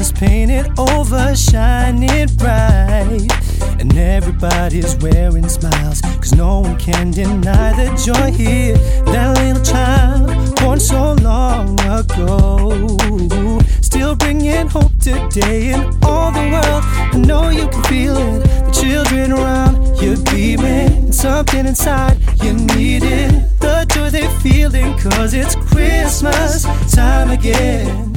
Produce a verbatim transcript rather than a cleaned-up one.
is painted over, shining bright. And everybody's wearing smiles, cause no one can deny the joy here. That little child born so long ago, still bringing hope today in all the world. I know you can feel it, the children around you beaming, something inside you need it. The joy they're feeling, cause it's Christmas time again.